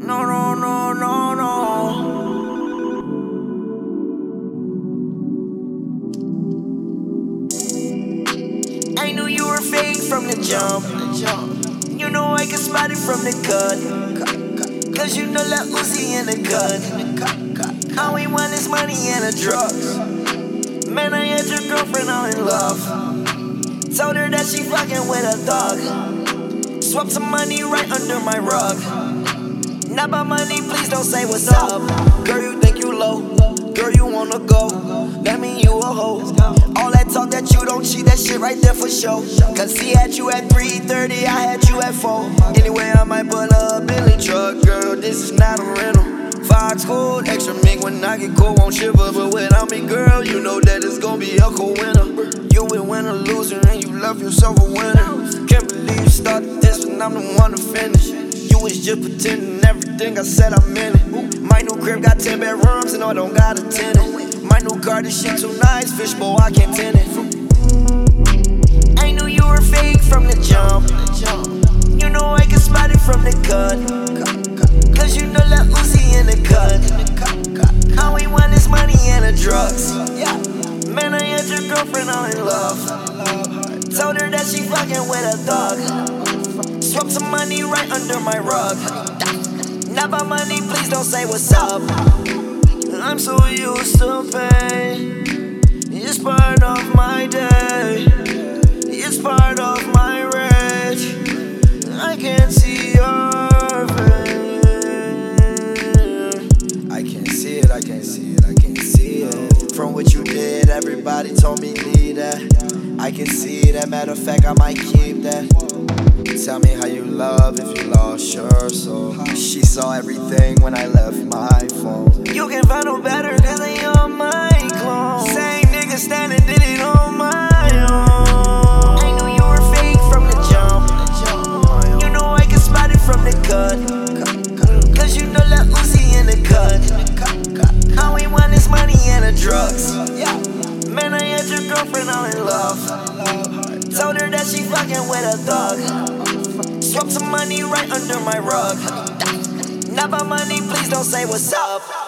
No, no, no, no, no. I knew you were fake from the jump. You know I can spot it from the cut. Cause you know that Uzi in the cut. All we want is money and the drugs. Man, I had your girlfriend all in love. Told her that she fucking with a thug. Swap some money right under my rug. Not about money, please don't say what's up. Girl, you think you low. Girl, you wanna go. That mean you a hoe. All that talk that you don't cheat, that shit right there for show. Cause he had you at 3:30, I had you at 4. Anyway, I might put a Bentley truck. Girl, this is not a rental. Fox cold, extra mink when I get cold, won't shiver. But without me, girl, you know that it's gonna be a cold winter. You will win a loser and you love yourself a winner. Can't believe you started this when I'm the one to finish. You was just pretending everything I said I meant it. My new crib got 10 bedrooms and I don't got a tenant. My new car, this shit too nice, fishbowl, I can't tend it. I knew you were fake from the jump. You know I can spot it from the cut. Cause you know that Uzi in the cut. All we want is money and the drugs. Man, I had your girlfriend all in love. Told her that she fucking with a thug. Swap some money right under my rug. Not about money, please don't say what's up. I'm so used to pain. It's part of my day. It's part of my rage. I can't see your face. I can't see it, I can't see it, I can't see it. From what you did, everybody told me leave that. I can see that, matter of fact, I might keep that. Tell me how you love if you lost your soul. She saw everything when I left my phone. You can find no better cause they on my clone. Same nigga standing, did it on my own. I knew you were fake from the jump. You know I can spot it from the cut. Cause you know that Uzi in the cut. All we want is money and the drugs. Man, I had your girlfriend all in love. Told her that she fucking with a thug. Swap some money right under my rug. Not about money, please don't say what's up.